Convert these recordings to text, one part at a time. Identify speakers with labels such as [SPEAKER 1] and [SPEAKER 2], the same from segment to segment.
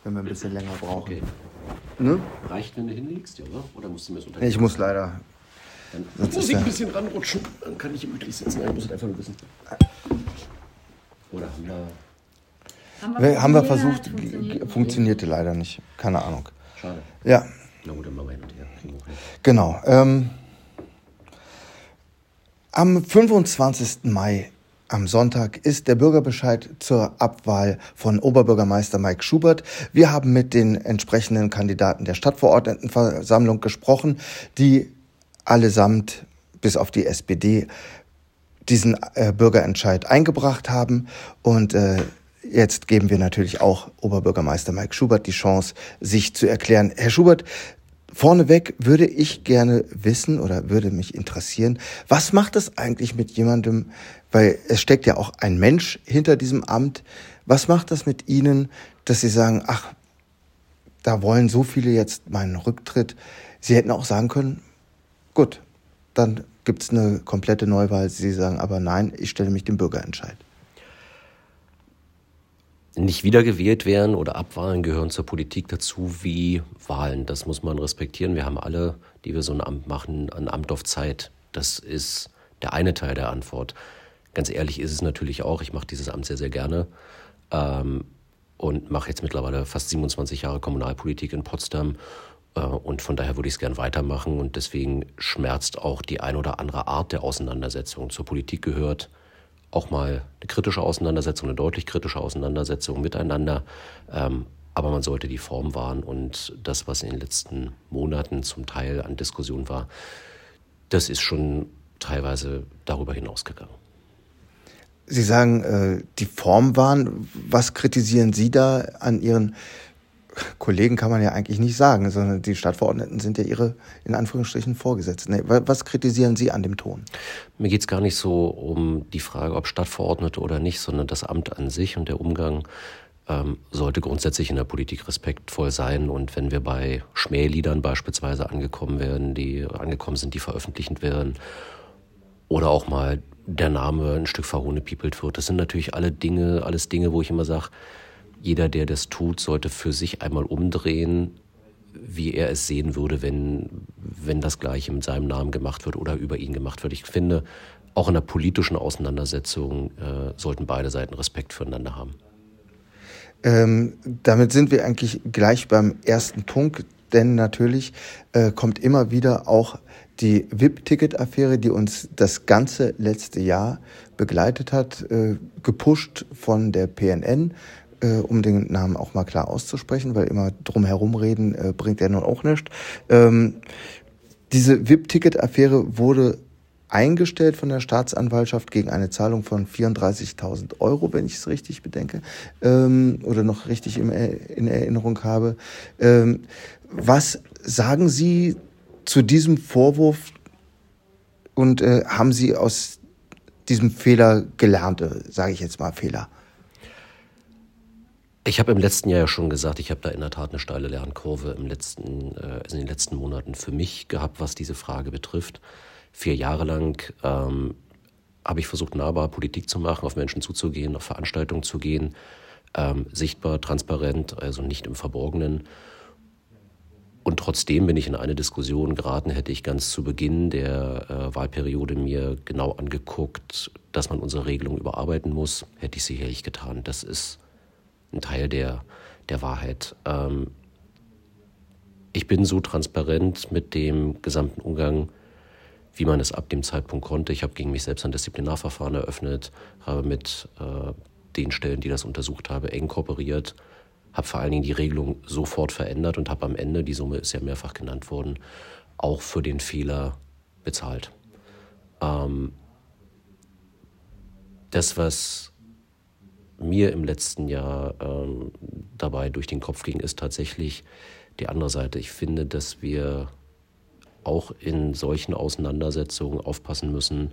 [SPEAKER 1] wenn wir ein bisschen länger brauchen.
[SPEAKER 2] Okay.
[SPEAKER 1] Ne?
[SPEAKER 2] Reicht, wenn du hinlegst, ja, oder musst du mir das
[SPEAKER 1] Nee, ich muss leider.
[SPEAKER 2] Dann muss ich ein bisschen ranrutschen, dann kann ich gemütlich sitzen. Ich muss es einfach nur wissen. Oder
[SPEAKER 1] Haben wir versucht, funktionierte leider nicht. Keine Ahnung.
[SPEAKER 2] Schade.
[SPEAKER 1] Ja.
[SPEAKER 2] Na gut, dann machen wir hin und her.
[SPEAKER 1] Genau. Am 25. Mai, am Sonntag, ist der Bürgerbescheid zur Abwahl von Oberbürgermeister Mike Schubert. Wir haben mit den entsprechenden Kandidaten der Stadtverordnetenversammlung gesprochen, die allesamt, bis auf die SPD, diesen Bürgerentscheid eingebracht haben. Und jetzt geben wir natürlich auch Oberbürgermeister Mike Schubert die Chance, sich zu erklären. Herr Schubert, vorneweg würde ich gerne wissen oder würde mich interessieren, was macht es eigentlich mit jemandem, weil es steckt ja auch ein Mensch hinter diesem Amt, was macht das mit Ihnen, dass Sie sagen, ach, da wollen so viele jetzt meinen Rücktritt. Sie hätten auch sagen können, gut, dann gibt es eine komplette Neuwahl. Sie sagen aber nein, ich stelle mich dem Bürgerentscheid.
[SPEAKER 2] Nicht wiedergewählt werden oder Abwahlen gehören zur Politik dazu wie Wahlen. Das muss man respektieren. Wir haben alle, die wir so ein Amt machen, ein Amt auf Zeit. Das ist der eine Teil der Antwort. Ganz ehrlich ist es natürlich auch, ich mache dieses Amt sehr, sehr gerne und mache jetzt mittlerweile fast 27 Jahre Kommunalpolitik in Potsdam. Und von daher würde ich es gern weitermachen. Und deswegen schmerzt auch die ein oder andere Art der Auseinandersetzung. Zur Politik gehört auch mal eine kritische Auseinandersetzung, eine deutlich kritische Auseinandersetzung miteinander. Aber man sollte die Form wahren. Und das, was in den letzten Monaten zum Teil an Diskussion war, das ist schon teilweise darüber hinausgegangen.
[SPEAKER 1] Sie sagen, die Form wahren. Was kritisieren Sie da an Ihren Kollegen, kann man ja eigentlich nicht sagen, sondern die Stadtverordneten sind ja Ihre, in Anführungsstrichen, Vorgesetzten. Was kritisieren Sie an dem Ton?
[SPEAKER 2] Mir geht es gar nicht so um die Frage, ob Stadtverordnete oder nicht, sondern das Amt an sich und der Umgang sollte grundsätzlich in der Politik respektvoll sein. Und wenn wir bei Schmähliedern beispielsweise angekommen sind, die veröffentlicht werden, oder auch mal der Name ein Stück verhohnepiepelt wird, das sind natürlich alles Dinge, wo ich immer sage, jeder, der das tut, sollte für sich einmal umdrehen, wie er es sehen würde, wenn das Gleiche mit seinem Namen gemacht wird oder über ihn gemacht wird. Ich finde, auch in der politischen Auseinandersetzung sollten beide Seiten Respekt füreinander haben.
[SPEAKER 1] Damit sind wir eigentlich gleich beim ersten Punkt, denn natürlich kommt immer wieder auch die VIP-Ticket-Affäre, die uns das ganze letzte Jahr begleitet hat, gepusht von der PNN, um den Namen auch mal klar auszusprechen, weil immer drum herum reden bringt ja nun auch nichts. Diese VIP-Ticket-Affäre wurde eingestellt von der Staatsanwaltschaft gegen eine Zahlung von 34.000 €, wenn ich es richtig bedenke, oder noch richtig in Erinnerung habe. Was sagen Sie zu diesem Vorwurf und haben Sie aus diesem Fehler gelernt, sage ich jetzt mal Fehler?
[SPEAKER 2] Ich habe im letzten Jahr ja schon gesagt, ich habe da in der Tat eine steile Lernkurve in den letzten Monaten für mich gehabt, was diese Frage betrifft. 4 Jahre lang habe ich versucht, nahbar Politik zu machen, auf Menschen zuzugehen, auf Veranstaltungen zu gehen, sichtbar, transparent, also nicht im Verborgenen. Und trotzdem bin ich in eine Diskussion geraten, hätte ich ganz zu Beginn der Wahlperiode mir genau angeguckt, dass man unsere Regelung überarbeiten muss, hätte ich sicherlich getan. Das ist ein Teil der Wahrheit. Ich bin so transparent mit dem gesamten Umgang, wie man es ab dem Zeitpunkt konnte. Ich habe gegen mich selbst ein Disziplinarverfahren eröffnet, habe mit den Stellen, die das untersucht haben, eng kooperiert, habe vor allen Dingen die Regelung sofort verändert und habe am Ende, die Summe ist ja mehrfach genannt worden, auch für den Fehler bezahlt. Das, was mir im letzten Jahr dabei durch den Kopf ging, ist tatsächlich die andere Seite. Ich finde, dass wir auch in solchen Auseinandersetzungen aufpassen müssen,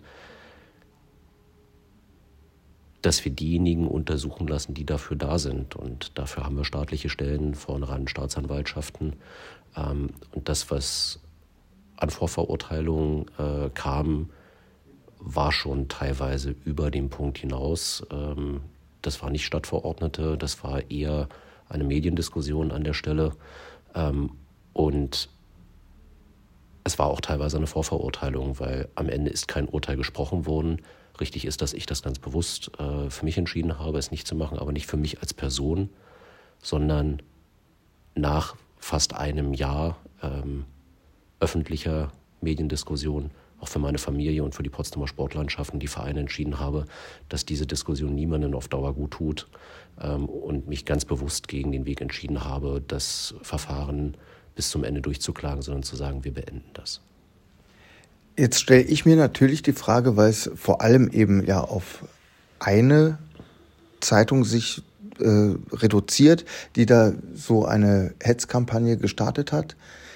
[SPEAKER 2] dass wir diejenigen untersuchen lassen, die dafür da sind. Und dafür haben wir staatliche Stellen, vorne ran Staatsanwaltschaften. Und das, was an Vorverurteilungen kam, war schon teilweise über den Punkt hinaus. Das war nicht Stadtverordnete, das war eher eine Mediendiskussion an der Stelle. Und es war auch teilweise eine Vorverurteilung, weil am Ende ist kein Urteil gesprochen worden. Richtig ist, dass ich das ganz bewusst für mich entschieden habe, es nicht zu machen, aber nicht für mich als Person, sondern nach fast einem Jahr öffentlicher Mediendiskussion auch für meine Familie und für die Potsdamer Sportlandschaften, die Vereine entschieden habe, dass diese Diskussion niemandem auf Dauer gut tut und mich ganz bewusst gegen den Weg entschieden habe, das Verfahren bis zum Ende durchzuklagen, sondern zu sagen, wir beenden das.
[SPEAKER 1] Jetzt stelle ich mir natürlich die Frage, weil es vor allem eben ja auf eine Zeitung sich reduziert, die da so eine Hetzkampagne gestartet hat.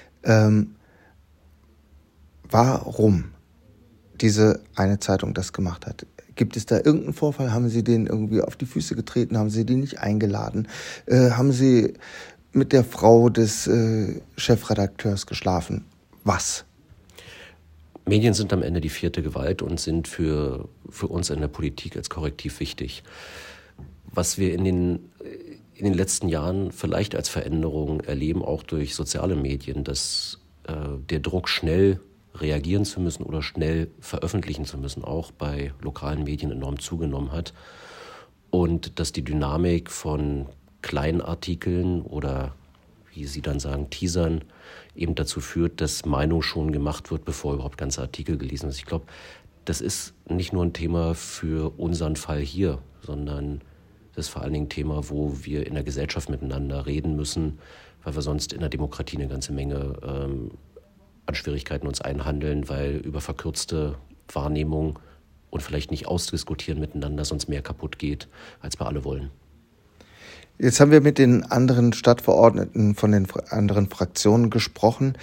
[SPEAKER 1] Warum diese eine Zeitung das gemacht hat? Gibt es da irgendeinen Vorfall? Haben Sie denen irgendwie auf die Füße getreten? Haben Sie die nicht eingeladen? Haben Sie mit der Frau des Chefredakteurs geschlafen? Was?
[SPEAKER 2] Medien sind am Ende die vierte Gewalt und sind für uns in der Politik als Korrektiv wichtig. Was wir in den letzten Jahren vielleicht als Veränderung erleben, auch durch soziale Medien, dass der Druck, schnell reagieren zu müssen oder schnell veröffentlichen zu müssen, auch bei lokalen Medien enorm zugenommen hat. Und dass die Dynamik von kleinen Artikeln oder, wie Sie dann sagen, Teasern, eben dazu führt, dass Meinung schon gemacht wird, bevor überhaupt ganze Artikel gelesen sind. Ich glaube, das ist nicht nur ein Thema für unseren Fall hier, sondern das ist vor allen Dingen ein Thema, wo wir in der Gesellschaft miteinander reden müssen, weil wir sonst in der Demokratie eine ganze Menge an Schwierigkeiten uns einhandeln, weil über verkürzte Wahrnehmung und vielleicht nicht ausdiskutieren miteinander sonst mehr kaputt geht, als wir alle wollen.
[SPEAKER 1] Jetzt haben wir mit den anderen Stadtverordneten von den anderen Fraktionen gesprochen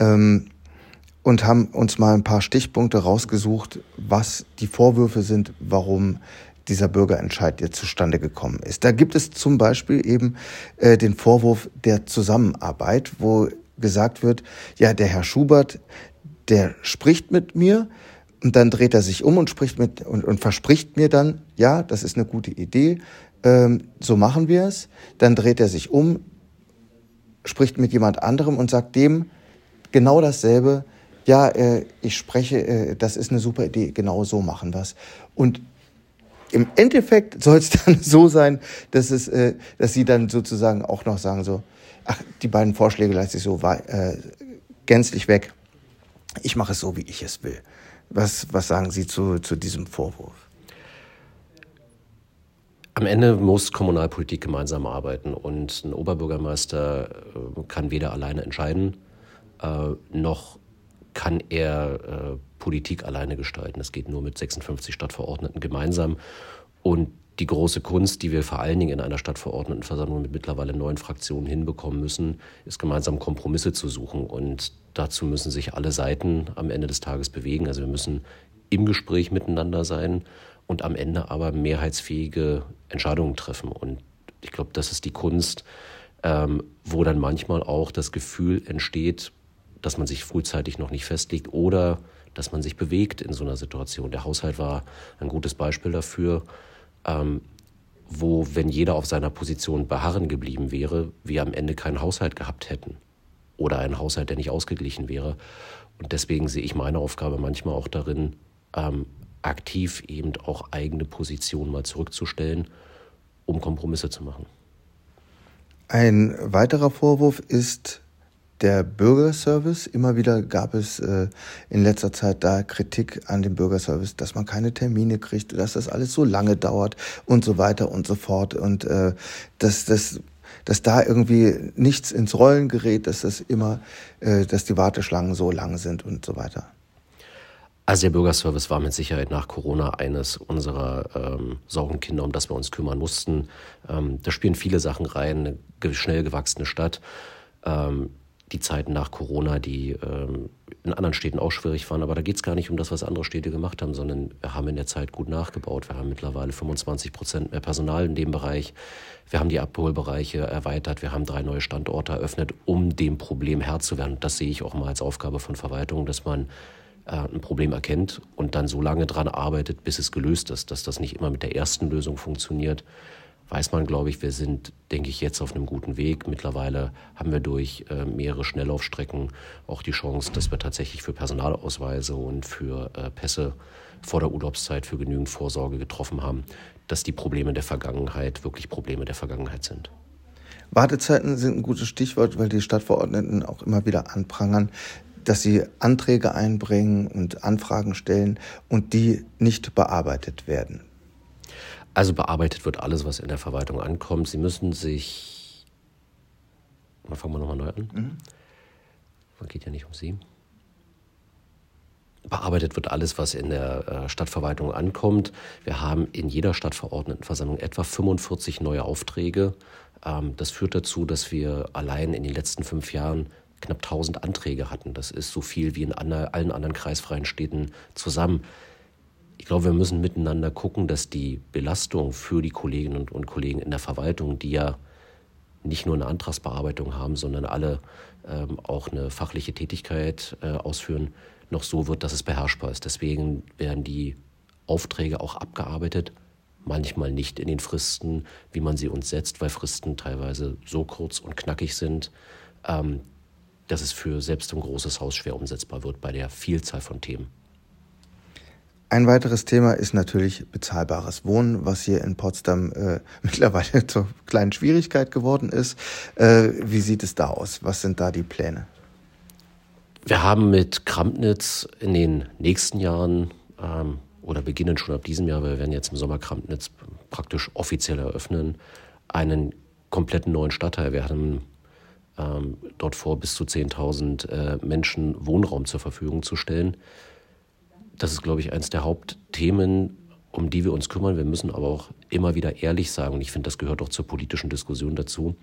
[SPEAKER 1] und haben uns mal ein paar Stichpunkte rausgesucht, was die Vorwürfe sind, warum dieser Bürgerentscheid jetzt zustande gekommen ist. Da gibt es zum Beispiel eben den Vorwurf der Zusammenarbeit, wo gesagt wird, ja, der Herr Schubert, der spricht mit mir und dann dreht er sich um und spricht und verspricht mir dann, ja, das ist eine gute Idee, so machen wir es. Dann dreht er sich um, spricht mit jemand anderem und sagt dem genau dasselbe, ja, ich spreche, das ist eine super Idee, genau so machen wir es. Und im Endeffekt soll es dann so sein, dass sie dann sozusagen auch noch sagen so, ach, die beiden Vorschläge lasse ich so gänzlich weg. Ich mache es so, wie ich es will. Was sagen Sie zu diesem Vorwurf?
[SPEAKER 2] Am Ende muss Kommunalpolitik gemeinsam arbeiten und ein Oberbürgermeister kann weder alleine entscheiden, noch kann er Politik alleine gestalten. Das geht nur mit 56 Stadtverordneten gemeinsam. Und die große Kunst, die wir vor allen Dingen in einer Stadtverordnetenversammlung mit mittlerweile 9 Fraktionen hinbekommen müssen, ist gemeinsam Kompromisse zu suchen. Und dazu müssen sich alle Seiten am Ende des Tages bewegen. Also wir müssen im Gespräch miteinander sein und am Ende aber mehrheitsfähige Entscheidungen treffen. Und ich glaube, das ist die Kunst, wo dann manchmal auch das Gefühl entsteht, dass man sich frühzeitig noch nicht festlegt oder dass man sich bewegt in so einer Situation. Der Haushalt war ein gutes Beispiel dafür, wo, wenn jeder auf seiner Position beharren geblieben wäre, wir am Ende keinen Haushalt gehabt hätten oder einen Haushalt, der nicht ausgeglichen wäre. Und deswegen sehe ich meine Aufgabe manchmal auch darin, aktiv eben auch eigene Positionen mal zurückzustellen, um Kompromisse zu machen.
[SPEAKER 1] Ein weiterer Vorwurf ist der Bürgerservice. Immer wieder gab es in letzter Zeit da Kritik an dem Bürgerservice, dass man keine Termine kriegt, dass das alles so lange dauert und so weiter und so fort. Und dass da irgendwie nichts ins Rollen gerät, dass die Warteschlangen so lang sind und so weiter.
[SPEAKER 2] Also der Bürgerservice war mit Sicherheit nach Corona eines unserer Sorgenkinder, um das wir uns kümmern mussten. Da spielen viele Sachen rein, eine schnell gewachsene Stadt. Die Zeiten nach Corona, die in anderen Städten auch schwierig waren. Aber da geht es gar nicht um das, was andere Städte gemacht haben, sondern wir haben in der Zeit gut nachgebaut. Wir haben mittlerweile 25% mehr Personal in dem Bereich. Wir haben die Abholbereiche erweitert. Wir haben 3 neue Standorte eröffnet, um dem Problem Herr zu werden. Und das sehe ich auch mal als Aufgabe von Verwaltung, dass man ein Problem erkennt und dann so lange dran arbeitet, bis es gelöst ist, dass das nicht immer mit der ersten Lösung funktioniert. weiß man, glaube ich, wir sind, denke ich, jetzt auf einem guten Weg. Mittlerweile haben wir durch mehrere Schnelllaufstrecken auch die Chance, dass wir tatsächlich für Personalausweise und für Pässe vor der Urlaubszeit für genügend Vorsorge getroffen haben, dass die Probleme der Vergangenheit wirklich Probleme der Vergangenheit sind.
[SPEAKER 1] Wartezeiten sind ein gutes Stichwort, weil die Stadtverordneten auch immer wieder anprangern, dass sie Anträge einbringen und Anfragen stellen und die nicht bearbeitet werden.
[SPEAKER 2] Also bearbeitet wird alles, was in der Verwaltung ankommt. Sie müssen sich... Fangen wir nochmal neu an. Es geht ja nicht um Sie. Bearbeitet wird alles, was in der Stadtverwaltung ankommt. Wir haben in jeder Stadtverordnetenversammlung etwa 45 neue Aufträge. Das führt dazu, dass wir allein in den letzten 5 Jahren knapp 1000 Anträge hatten. Das ist so viel wie in allen anderen kreisfreien Städten zusammen. Ich glaube, wir müssen miteinander gucken, dass die Belastung für die Kolleginnen und Kollegen in der Verwaltung, die ja nicht nur eine Antragsbearbeitung haben, sondern alle auch eine fachliche Tätigkeit ausführen, noch so wird, dass es beherrschbar ist. Deswegen werden die Aufträge auch abgearbeitet, manchmal nicht in den Fristen, wie man sie uns setzt, weil Fristen teilweise so kurz und knackig sind, dass es für selbst ein großes Haus schwer umsetzbar wird bei der Vielzahl von Themen.
[SPEAKER 1] Ein weiteres Thema ist natürlich bezahlbares Wohnen, was hier in Potsdam mittlerweile zur kleinen Schwierigkeit geworden ist. Wie sieht es da aus? Was sind da die Pläne?
[SPEAKER 2] Wir haben mit Krampnitz in den nächsten Jahren oder beginnen schon ab diesem Jahr, wir werden jetzt im Sommer Krampnitz praktisch offiziell eröffnen, einen kompletten neuen Stadtteil. Wir haben dort vor, bis zu 10.000 Menschen Wohnraum zur Verfügung zu stellen. Das ist, glaube ich, eines der Hauptthemen, um die wir uns kümmern. Wir müssen aber auch immer wieder ehrlich sagen, und ich finde, das gehört auch zur politischen Diskussion dazu,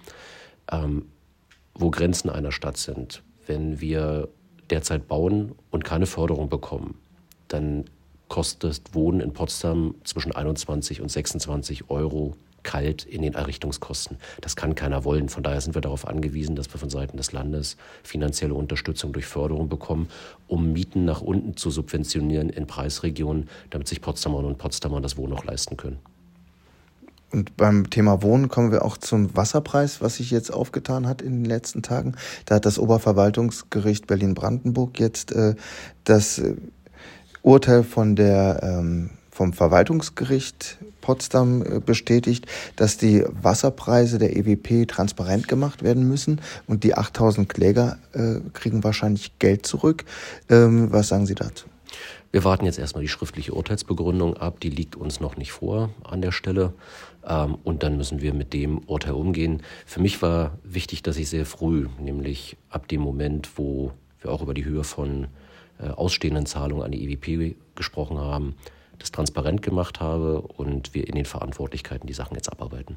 [SPEAKER 2] wo Grenzen einer Stadt sind. Wenn wir derzeit bauen und keine Förderung bekommen, dann kostet Wohnen in Potsdam zwischen 21 und 26 Euro kalt in den Errichtungskosten. Das kann keiner wollen. Von daher sind wir darauf angewiesen, dass wir von Seiten des Landes finanzielle Unterstützung durch Förderung bekommen, um Mieten nach unten zu subventionieren in Preisregionen, damit sich Potsdamerinnen und Potsdamer das Wohnen auch leisten können.
[SPEAKER 1] Und beim Thema Wohnen kommen wir auch zum Wasserpreis, was sich jetzt aufgetan hat in den letzten Tagen. Da hat das Oberverwaltungsgericht Berlin-Brandenburg jetzt das Urteil vom Verwaltungsgericht Potsdam bestätigt, dass die Wasserpreise der EWP transparent gemacht werden müssen und die 8.000 Kläger kriegen wahrscheinlich Geld zurück. Was sagen Sie dazu?
[SPEAKER 2] Wir warten jetzt erstmal die schriftliche Urteilsbegründung ab, die liegt uns noch nicht vor an der Stelle und dann müssen wir mit dem Urteil umgehen. Für mich war wichtig, dass ich sehr früh, nämlich ab dem Moment, wo wir auch über die Höhe von ausstehenden Zahlungen an die EWP gesprochen haben, das transparent gemacht habe und wir in den Verantwortlichkeiten die Sachen jetzt abarbeiten.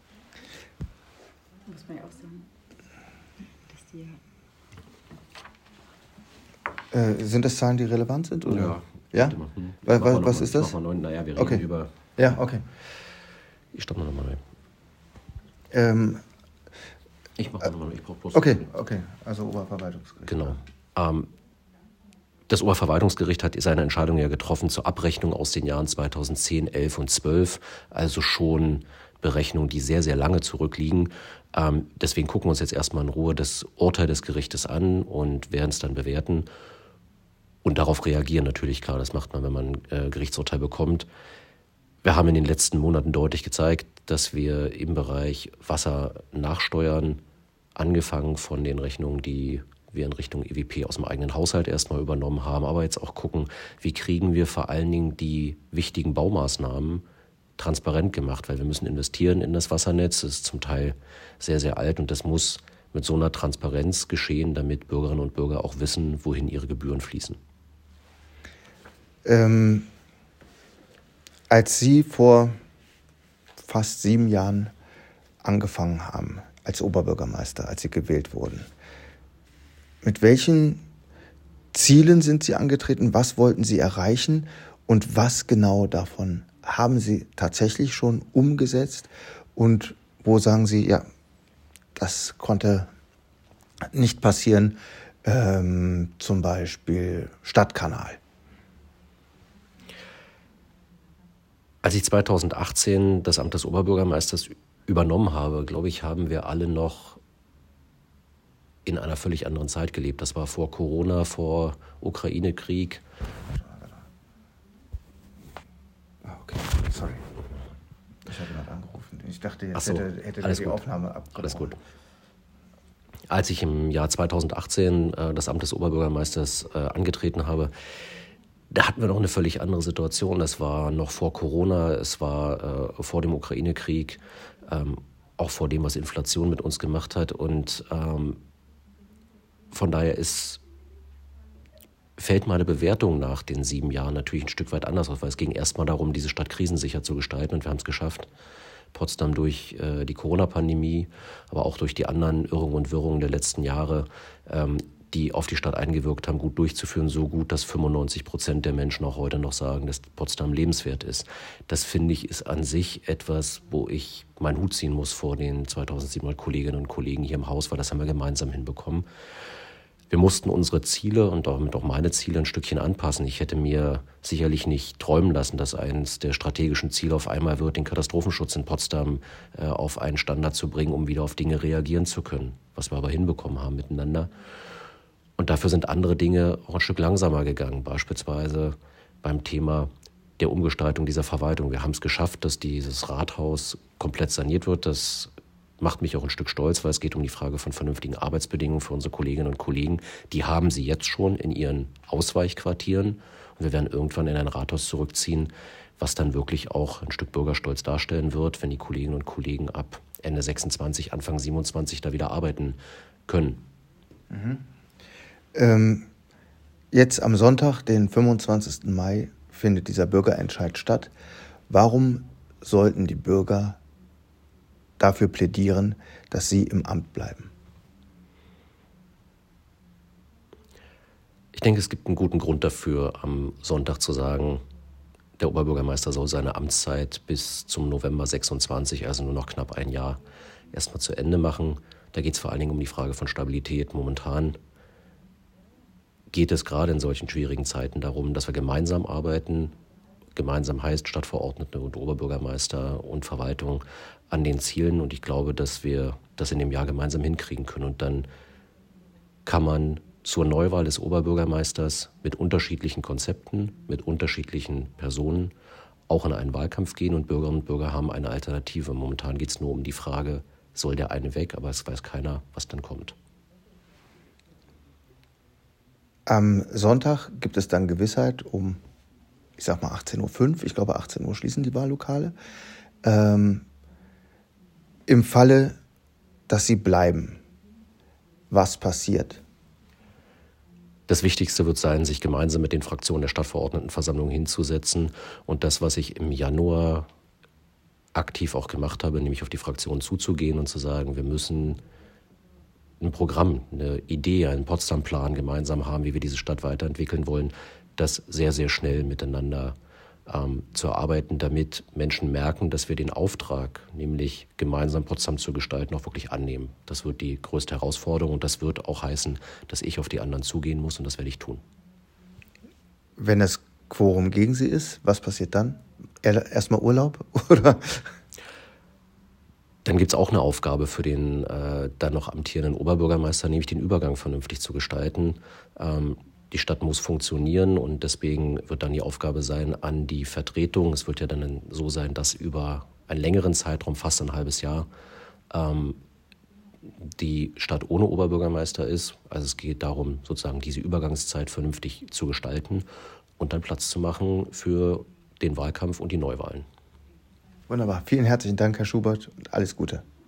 [SPEAKER 3] Muss man ja auch sagen, dass die
[SPEAKER 1] sind das Zahlen, die relevant sind? Oder? Ja? Was ist das?
[SPEAKER 2] Naja, wir reden über...
[SPEAKER 1] Ja, okay.
[SPEAKER 2] Ich stoppe nochmal neu. Ich mache nochmal neu. Ich brauche bloß...
[SPEAKER 1] Okay, also Oberverwaltungsgericht.
[SPEAKER 2] Genau. Das Oberverwaltungsgericht hat seine Entscheidung ja getroffen zur Abrechnung aus den Jahren 2010, 11 und 12, also schon Berechnungen, die sehr, sehr lange zurückliegen. Deswegen gucken wir uns jetzt erstmal in Ruhe das Urteil des Gerichtes an und werden es dann bewerten und darauf reagieren. Natürlich, klar, das macht man, wenn man ein Gerichtsurteil bekommt. Wir haben in den letzten Monaten deutlich gezeigt, dass wir im Bereich Wasser nachsteuern, angefangen von den Rechnungen, die wir in Richtung EWP aus dem eigenen Haushalt erstmal übernommen haben, aber jetzt auch gucken, wie kriegen wir vor allen Dingen die wichtigen Baumaßnahmen transparent gemacht, weil wir müssen investieren in das Wassernetz, das ist zum Teil sehr, sehr alt und das muss mit so einer Transparenz geschehen, damit Bürgerinnen und Bürger auch wissen, wohin ihre Gebühren fließen.
[SPEAKER 1] Als Sie vor fast 7 Jahren angefangen haben als Oberbürgermeister, als Sie gewählt wurden, mit welchen Zielen sind Sie angetreten? Was wollten Sie erreichen? Und was genau davon haben Sie tatsächlich schon umgesetzt? Und wo sagen Sie, ja, das konnte nicht passieren, zum Beispiel Stadtkanal?
[SPEAKER 2] Als ich 2018 das Amt des Oberbürgermeisters übernommen habe, glaube ich, haben wir alle noch in einer völlig anderen Zeit gelebt. Das war vor Corona, vor Ukraine-Krieg.
[SPEAKER 1] Okay, sorry. Ich habe jemand angerufen. Ich dachte, jetzt hätte
[SPEAKER 2] alles
[SPEAKER 1] die
[SPEAKER 2] gut.
[SPEAKER 1] Aufnahme abgebrochen.
[SPEAKER 2] Alles gut. Als ich im Jahr 2018 das Amt des Oberbürgermeisters angetreten habe, da hatten wir noch eine völlig andere Situation. Das war noch vor Corona, es war vor dem Ukraine-Krieg, auch vor dem, was Inflation mit uns gemacht hat. Und von daher fällt meine Bewertung nach den 7 Jahren natürlich ein Stück weit anders aus, weil es ging erstmal darum, diese Stadt krisensicher zu gestalten, und wir haben es geschafft. Potsdam durch die Corona-Pandemie, aber auch durch die anderen Irrungen und Wirrungen der letzten Jahre, die auf die Stadt eingewirkt haben, gut durchzuführen, so gut, dass 95% der Menschen auch heute noch sagen, dass Potsdam lebenswert ist. Das, finde ich, ist an sich etwas, wo ich meinen Hut ziehen muss vor den 2700 Kolleginnen und Kollegen hier im Haus, weil das haben wir gemeinsam hinbekommen. Wir mussten unsere Ziele und damit auch meine Ziele ein Stückchen anpassen. Ich hätte mir sicherlich nicht träumen lassen, dass eines der strategischen Ziele auf einmal wird, den Katastrophenschutz in Potsdam auf einen Standard zu bringen, um wieder auf Dinge reagieren zu können, was wir aber hinbekommen haben miteinander. Und dafür sind andere Dinge auch ein Stück langsamer gegangen, beispielsweise beim Thema der Umgestaltung dieser Verwaltung. Wir haben es geschafft, dass dieses Rathaus komplett saniert wird. Das macht mich auch ein Stück stolz, weil es geht um die Frage von vernünftigen Arbeitsbedingungen für unsere Kolleginnen und Kollegen. Die haben sie jetzt schon in ihren Ausweichquartieren. Und wir werden irgendwann in ein Rathaus zurückziehen, was dann wirklich auch ein Stück Bürgerstolz darstellen wird, wenn die Kolleginnen und Kollegen ab Ende 26, Anfang 27 da wieder arbeiten können.
[SPEAKER 1] Jetzt am Sonntag, den 25. Mai, findet dieser Bürgerentscheid statt. Warum sollten die Bürger dafür plädieren, dass sie im Amt bleiben?
[SPEAKER 2] Ich denke, es gibt einen guten Grund dafür, am Sonntag zu sagen, der Oberbürgermeister soll seine Amtszeit bis zum November 26, also nur noch knapp ein Jahr, erstmal zu Ende machen. Da geht es vor allen Dingen um die Frage von Stabilität. Momentan geht es gerade in solchen schwierigen Zeiten darum, dass wir gemeinsam arbeiten. Gemeinsam heißt Stadtverordnete und Oberbürgermeister und Verwaltung an den Zielen. Und ich glaube, dass wir das in dem Jahr gemeinsam hinkriegen können. Und dann kann man zur Neuwahl des Oberbürgermeisters mit unterschiedlichen Konzepten, mit unterschiedlichen Personen auch in einen Wahlkampf gehen. Und Bürgerinnen und Bürger haben eine Alternative. Momentan geht es nur um die Frage, soll der eine weg? Aber es weiß keiner, was dann kommt.
[SPEAKER 1] Am Sonntag gibt es dann Gewissheit um, ich sag mal 18.05 Uhr, ich glaube 18 Uhr schließen die Wahllokale. Im Falle, dass sie bleiben, was passiert?
[SPEAKER 2] Das Wichtigste wird sein, sich gemeinsam mit den Fraktionen der Stadtverordnetenversammlung hinzusetzen und das, was ich im Januar aktiv auch gemacht habe, nämlich auf die Fraktionen zuzugehen und zu sagen, wir müssen ein Programm, eine Idee, einen Potsdam-Plan gemeinsam haben, wie wir diese Stadt weiterentwickeln wollen, das sehr, sehr schnell miteinander zu erarbeiten, damit Menschen merken, dass wir den Auftrag, nämlich gemeinsam Potsdam zu gestalten, auch wirklich annehmen. Das wird die größte Herausforderung und das wird auch heißen, dass ich auf die anderen zugehen muss und das werde ich tun.
[SPEAKER 1] Wenn das Quorum gegen Sie ist, was passiert dann? Erstmal Urlaub, oder?
[SPEAKER 2] Dann gibt es auch eine Aufgabe für den dann noch amtierenden Oberbürgermeister, nämlich den Übergang vernünftig zu gestalten. Die Stadt muss funktionieren und deswegen wird dann die Aufgabe sein an die Vertretung. Es wird ja dann so sein, dass über einen längeren Zeitraum, fast ein halbes Jahr, die Stadt ohne Oberbürgermeister ist. Also es geht darum, sozusagen diese Übergangszeit vernünftig zu gestalten und dann Platz zu machen für den Wahlkampf und die Neuwahlen.
[SPEAKER 1] Wunderbar. Vielen herzlichen Dank, Herr Schubert, und alles Gute.